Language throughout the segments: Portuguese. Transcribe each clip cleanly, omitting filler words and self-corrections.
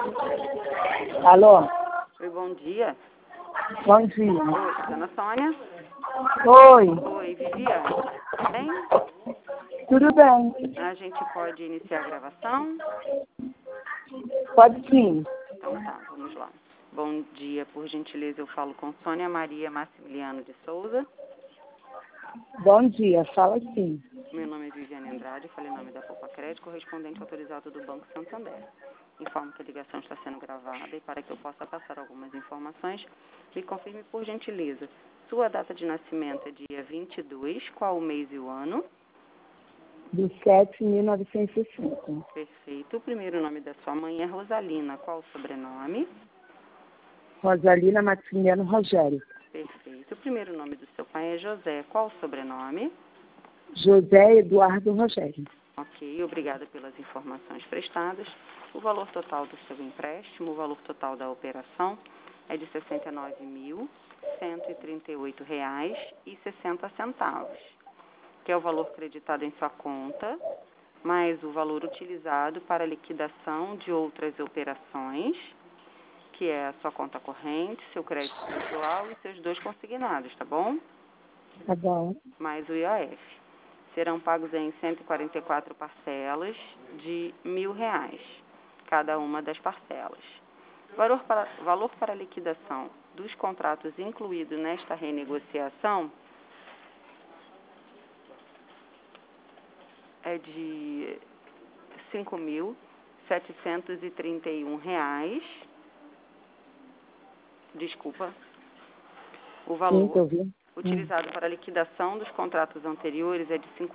Alô? Oi, bom dia. Bom dia. Oi, dona Sônia? Oi, Oi, Viviane. Bem? tudo bem? A gente pode iniciar a gravação? Pode sim. Então tá, vamos lá. Bom dia, por gentileza, eu falo com Sônia Maria Massimiliano de Souza. Bom dia, fala sim. Meu nome é Viviane Andrade, falei em nome da Poupa Crédito, correspondente autorizado do Banco Santander. Informo que a ligação está sendo gravada e para que eu possa passar algumas informações, me confirme por gentileza. Sua data de nascimento é dia 22, qual o mês e o ano? Do 7.960. Perfeito. O primeiro nome da sua mãe é Rosalina, qual o sobrenome? Rosalina Maximiano Rogério. Perfeito. O primeiro nome do seu pai é José, qual o sobrenome? José Eduardo Rogério. Ok, obrigada pelas informações prestadas. O valor total do seu empréstimo, o valor total da operação é de R$ 69.138,60, que é o valor creditado em sua conta, mais o valor utilizado para liquidação de outras operações, que é a sua conta corrente, seu crédito pessoal e seus 2 consignados, tá bom? Tá bom. Mais o IOF. Serão pagos em 144 parcelas de R$ 1.000, cada uma das parcelas. Valor para liquidação dos contratos incluído nesta renegociação é de R$ 5.731. Desculpa. O Sim, valor tô ouvindo. utilizado para a liquidação dos contratos anteriores é de R$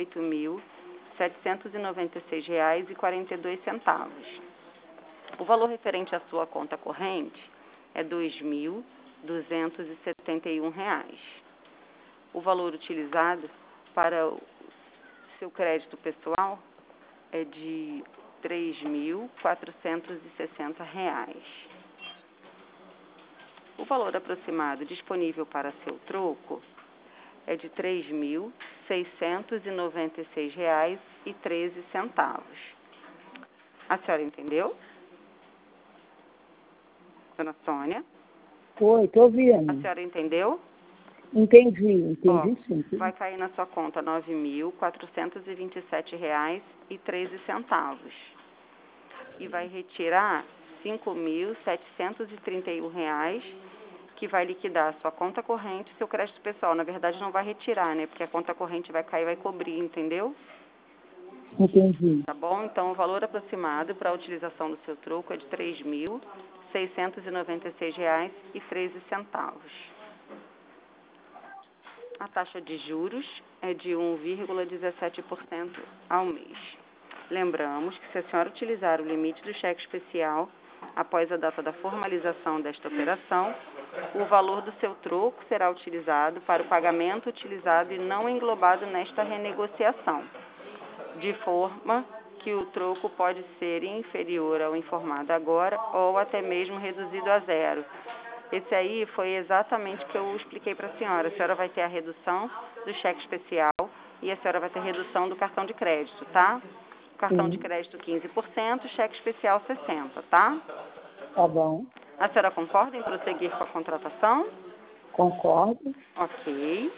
58.796,42. O valor referente à sua conta corrente é R$ 2.271. O valor utilizado para o seu crédito pessoal é de R$ 3.460. O valor aproximado disponível para seu troco é de R$ 3.696,13. A senhora entendeu? Dona Sônia? Oi, tô A ouvindo. senhora entendeu? Entendi sim. Vai cair na sua conta R$ 9.427,13. E vai retirar R$ 5.731, que vai liquidar a sua conta corrente e seu crédito pessoal. Na verdade, não vai retirar, né? Porque a conta corrente vai cair e vai cobrir, entendeu? Entendi. Tá bom? Então, o valor aproximado para a utilização do seu troco é de R$ 3.696,13. A taxa de juros é de 1,17% ao mês. Lembramos que se a senhora utilizar o limite do cheque especial após a data da formalização desta operação, o valor do seu troco será utilizado para o pagamento utilizado e não englobado nesta renegociação, de forma que o troco pode ser inferior ao informado agora ou até mesmo reduzido a zero. Esse aí foi exatamente o que eu expliquei para a senhora vai ter a redução do cheque especial e a senhora vai ter redução do cartão de crédito, tá? Cartão de crédito 15%, cheque especial 60%, tá? Tá bom. A senhora concorda em prosseguir com a contratação? Concordo. Ok.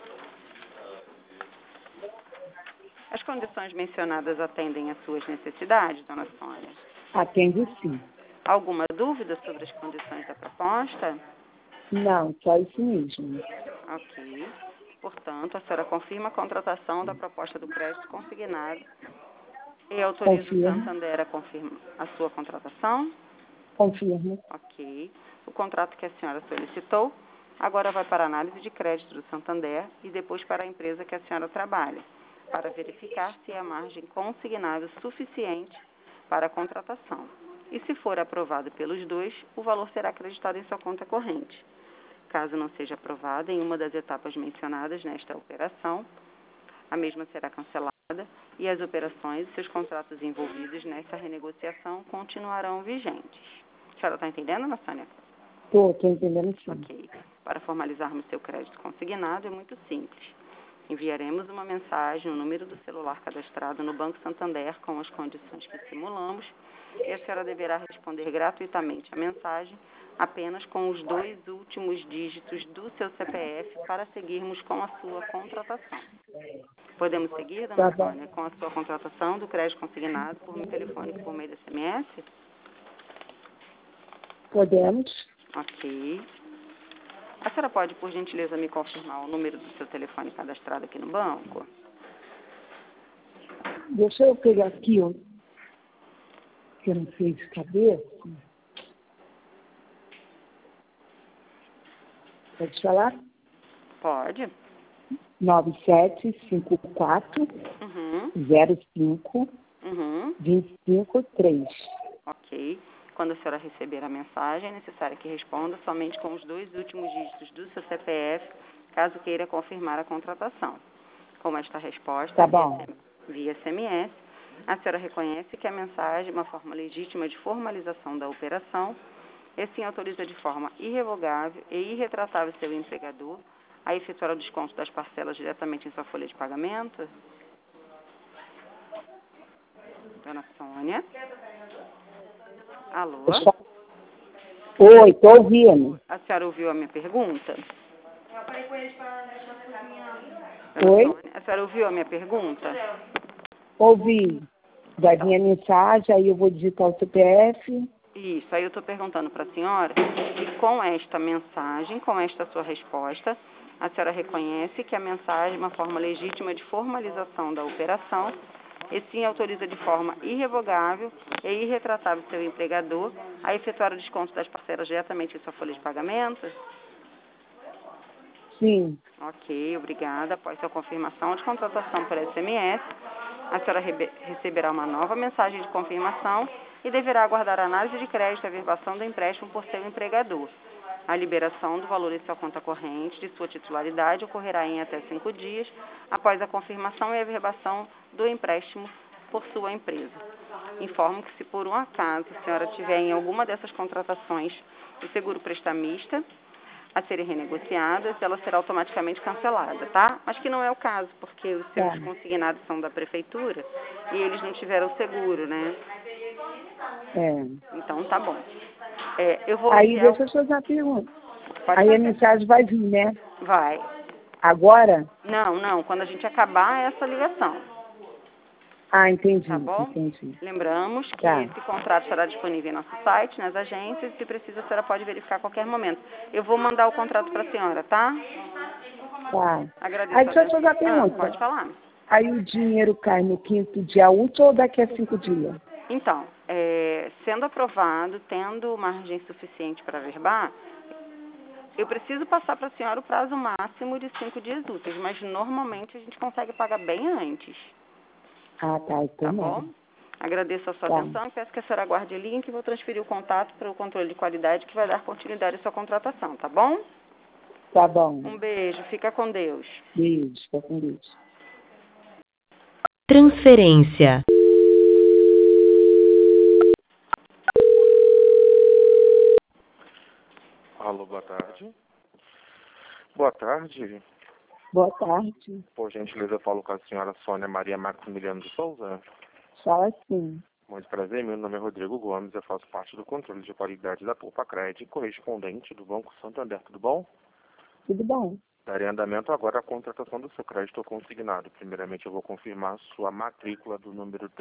As condições mencionadas atendem às suas necessidades, dona Sônia? Atende sim. Alguma dúvida sobre as condições da proposta? Não, só isso mesmo. Ok. Portanto, a senhora confirma a contratação da proposta do crédito consignado e autoriza o Confirmo. Santander a confirmar a sua contratação? Confirmo. Ok. O contrato que a senhora solicitou agora vai para a análise de crédito do Santander e depois para a empresa que a senhora trabalha, para verificar se há margem consignável suficiente para a contratação. E se for aprovado pelos dois, o valor será acreditado em sua conta corrente. Caso não seja aprovada em uma das etapas mencionadas nesta operação, a mesma será cancelada e as operações e seus contratos envolvidos nessa renegociação continuarão vigentes. A senhora está entendendo, Ana Sônia? Tô entendendo sim. Ok. Para formalizarmos seu crédito consignado é muito simples. Enviaremos uma mensagem, o número do celular cadastrado no Banco Santander com as condições que simulamos e a senhora deverá responder gratuitamente a mensagem apenas com os 2 últimos dígitos do seu CPF para seguirmos com a sua contratação. Podemos seguir, dona Tá bom. Sônia, com a sua contratação do crédito consignado por meio telefônico por meio do SMS? Podemos? Ok. A senhora pode, por gentileza, me confirmar o número do seu telefone cadastrado aqui no banco? Deixa eu pegar aqui, ó, que eu não sei de cabeça. Pode falar? Pode. 9754 Uhum. 05 Uhum. 253. Ok. Quando a senhora receber a mensagem, é necessário que responda somente com os 2 últimos dígitos do seu CPF, caso queira confirmar a contratação. Com esta resposta, Tá bom. via SMS, a senhora reconhece que a mensagem é uma forma legítima de formalização da operação e assim autoriza de forma irrevogável e irretratável seu empregador a efetuar o desconto das parcelas diretamente em sua folha de pagamento? Dona Sônia? Alô? Oi, tô ouvindo. A senhora ouviu a minha pergunta? Oi? Sônia, a senhora ouviu a minha pergunta? Ouvi. Vai vir a mensagem, aí eu vou digitar o CPF. Isso, aí eu estou perguntando para a senhora se com esta mensagem, com esta sua resposta, a senhora reconhece que a mensagem é uma forma legítima de formalização da operação e sim autoriza de forma irrevogável e irretratável seu empregador a efetuar o desconto das parcelas diretamente em sua folha de pagamento? Sim. Ok, obrigada. Após sua confirmação de contratação por SMS, a senhora receberá uma nova mensagem de confirmação e deverá aguardar a análise de crédito e a averbação do empréstimo por seu empregador. A liberação do valor em sua conta corrente de sua titularidade ocorrerá em até 5 dias após a confirmação e averbação do empréstimo por sua empresa. Informo que se por um acaso a senhora tiver em alguma dessas contratações o seguro prestamista a serem renegociadas, ela será automaticamente cancelada, tá? Mas que não é o caso, porque os seus Tá. consignados são da prefeitura e eles não tiveram seguro, né? É. Então, tá bom. Eu vou Aí enviar... deixa eu fazer uma pergunta. Pode Aí a fazer. mensagem vai vir, né? Vai. Agora? Não, quando a gente acabar essa ligação, Ah, entendi, tá bom? entendi. Lembramos que Tá. esse contrato estará disponível em nosso site, nas agências, e se precisa, a senhora pode verificar a qualquer momento. Eu vou mandar o contrato para a senhora, tá? Tá. Agradeço Aí a deixa eu fazer uma atenção. Pode pergunta. falar. Aí o dinheiro cai no 5º dia útil ou daqui a 5 dias? Então, sendo aprovado, tendo margem suficiente para averbar, eu preciso passar para a senhora o prazo máximo de 5 dias úteis, mas normalmente a gente consegue pagar bem antes, Ah, tá. tá Então, bom? não. Agradeço a sua Tá. atenção e peço que a senhora aguarde o link e vou transferir o contato para o controle de qualidade que vai dar continuidade à sua contratação, tá bom? Tá bom. Um beijo, fica com Deus. Beijo. Fica com Deus. Transferência. Alô, boa tarde. Boa tarde. Boa tarde. Por gentileza, eu falo com a senhora Sônia Maria Maximiliano de Souza. Fala assim. Muito prazer, meu nome é Rodrigo Gomes, eu faço parte do controle de qualidade da Poupa Crédito, correspondente do Banco Santander, tudo bom? Tudo bom? Darei andamento agora à contratação do seu crédito consignado. Primeiramente, eu vou confirmar sua matrícula do número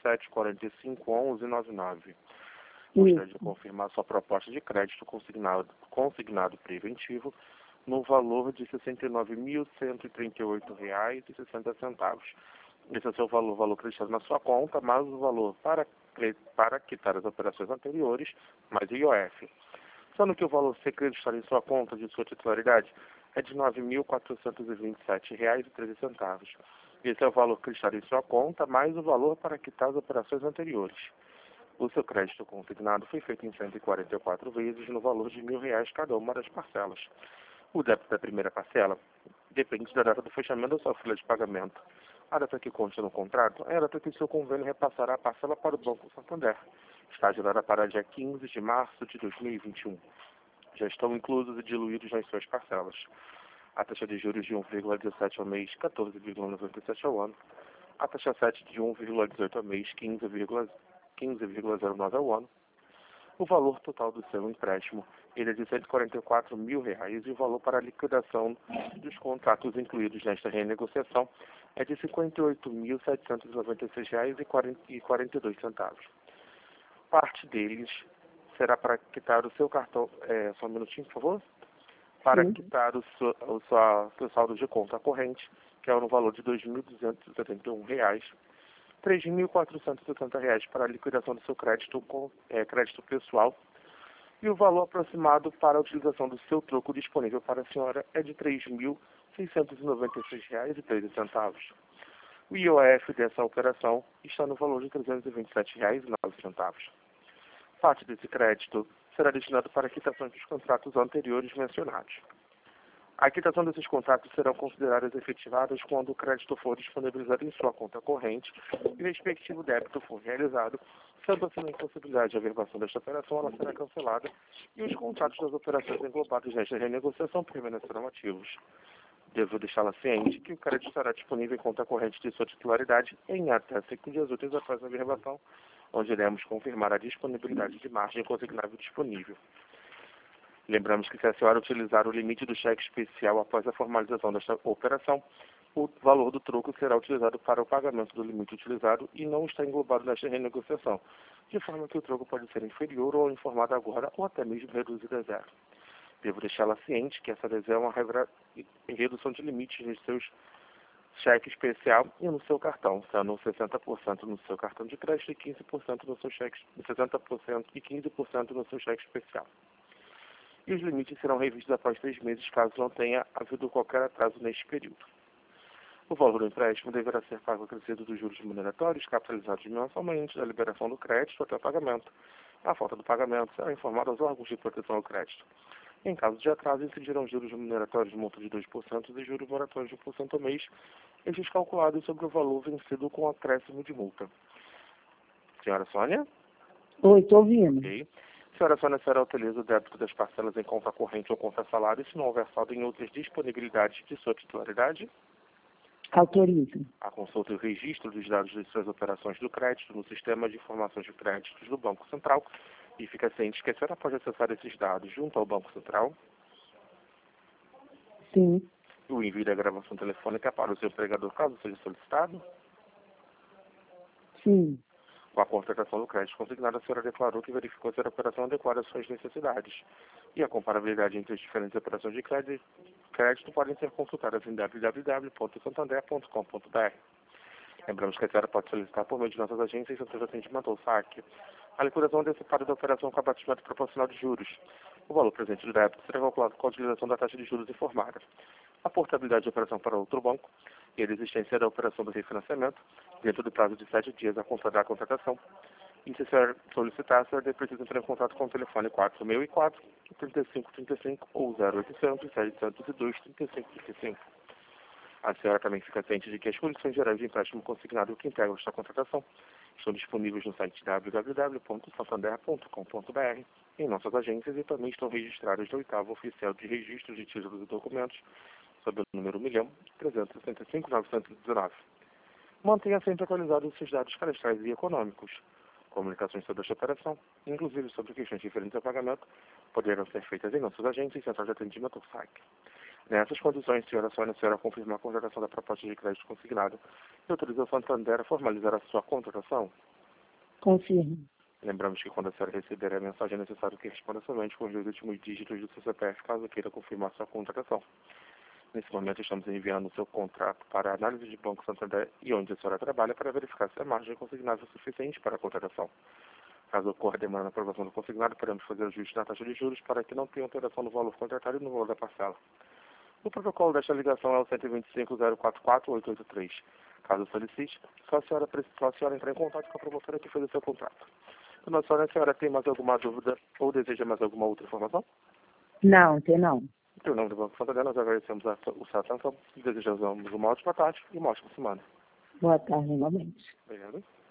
37451199. Gostaria de confirmar sua proposta de crédito consignado preventivo no valor de R$ 69.138,60. Esse é o seu valor creditado na sua conta, mais o valor para quitar as operações anteriores, mais o IOF. Sendo que o valor ser creditado em sua conta de sua titularidade é de R$ 9.427,13. Esse é o valor creditado em sua conta, mais o valor para quitar as operações anteriores. O seu crédito consignado foi feito em 144 vezes no valor de R$ 1.000 cada uma das parcelas. O débito da primeira parcela depende da data do fechamento da sua folha de pagamento. A data que consta no contrato é a data que o seu convênio repassará a parcela para o Banco Santander. Está agendada para dia 15 de março de 2021. Já estão inclusos e diluídos nas suas parcelas. A taxa de juros de 1,17 ao mês, 14,97 ao ano. A taxa 7 de 1,18 ao mês, 15,09 ao ano. O valor total do seu empréstimo ele é de R$144 mil e o valor para a liquidação dos contratos incluídos nesta renegociação é de R$58.796,42. Parte deles será para quitar o seu cartão, só um minutinho, por favor, para quitar o seu saldo de conta corrente, que é no valor de R$2.271, R$3.470 para a liquidação do seu crédito pessoal, e o valor aproximado para a utilização do seu troco disponível para a senhora é de R$3.696,13. O IOF dessa operação está no valor de R$327,09. Parte desse crédito será destinado para a quitação dos contratos anteriores mencionados. A quitação desses contratos serão consideradas efetivadas quando o crédito for disponibilizado em sua conta corrente e o respectivo débito for realizado. Sendo assim a impossibilidade de averbação desta operação, ela será cancelada e os contratos das operações englobadas nesta renegociação permanecerão ativos. Devo deixá-la ciente que o crédito estará disponível em conta corrente de sua titularidade em até 5 dias úteis após a averbação, onde iremos confirmar a disponibilidade de margem consignável disponível. Lembramos que se a senhora utilizar o limite do cheque especial após a formalização desta operação, o valor do troco será utilizado para o pagamento do limite utilizado e não está englobado nesta renegociação, de forma que o troco pode ser inferior ou informado agora ou até mesmo reduzido a zero. Devo deixá-la ciente que essa adesão é uma redução de limites nos seus cheque especial e no seu cartão, sendo 60% no seu cartão de crédito e 15% no seu cheque, 60% e 15% no seu cheque especial. E os limites serão revistos após 3 meses, caso não tenha havido qualquer atraso neste período. O valor do empréstimo deverá ser pago acrescido dos juros remuneratórios, capitalizados mensalmente, da liberação do crédito até o pagamento. A falta do pagamento será informada aos órgãos de proteção ao crédito. Em caso de atraso, incidirão juros remuneratórios de multa de 2% e juros moratórios de 1% ao mês, estes calculados sobre o valor vencido com acréscimo de multa. Senhora Sônia? Oi, estou ouvindo. Ok. Senhora Sônia, a senhora utiliza o débito das parcelas em conta corrente ou conta salário se não houver saldo em outras disponibilidades de sua titularidade? Autorizo. A consulta e o registro dos dados de suas operações do crédito no sistema de informações de créditos do Banco Central e fica ciente que a senhora pode acessar esses dados junto ao Banco Central. Sim. O envio da gravação telefônica para o seu empregador, caso seja solicitado. Sim. Com a contratação do crédito consignado, a senhora declarou que verificou se a operação adequada às suas necessidades. E a comparabilidade entre as diferentes operações de crédito podem ser consultadas em www.santander.com.br. Lembramos que a senhora pode solicitar por meio de nossas agências e centros de atendimento ou saque a liquidação antecipada da operação com abatimento proporcional de juros. O valor presente do débito será calculado com a utilização da taxa de juros informada. A portabilidade de operação para outro banco e a desistência da operação do refinanciamento dentro do prazo de 7 dias a conta da contratação. E se a senhora solicitar, a senhora precisa entrar em contato com o telefone 464-3535 ou 0800-702-3535. A senhora também fica ciente de que as condições gerais de empréstimo consignado que integram esta contratação estão disponíveis no site www.santander.com.br, em nossas agências, e também estão registradas no 8º Oficial de Registro de Títulos e Documentos, sob o número 1.365.919. Mantenha sempre atualizados os seus dados cadastrais e econômicos. Comunicações sobre esta operação, inclusive sobre questões referentes ao pagamento, poderão ser feitas em nossas agências e centrais de atendimento ou SAC. Nessas condições, senhora Sônia, a senhora confirma a contratação da proposta de crédito consignada e autoriza o Santander a formalizar a sua contratação? Confirmo. Lembramos que quando a senhora receber a mensagem é necessário que responda somente com os 2 últimos dígitos do seu CPF, caso queira confirmar sua contratação. Nesse momento, estamos enviando o seu contrato para a análise de Banco Santander e onde a senhora trabalha para verificar se a margem consignada é suficiente para a contratação. Caso ocorra demanda na aprovação do consignado, podemos fazer ajuste na taxa de juros para que não tenha alteração no valor contratado e no valor da parcela. O protocolo desta ligação é o 125.044.883. Caso solicite, só a senhora entrar em contato com a promotora que fez o seu contrato. Dona Sônia, a senhora tem mais alguma dúvida ou deseja mais alguma outra informação? Não, tem não. Em nome do Banco Santander, nós agradecemos a sua atenção e desejamos uma ótima tarde e uma ótima semana. Boa tarde, igualmente. Obrigado.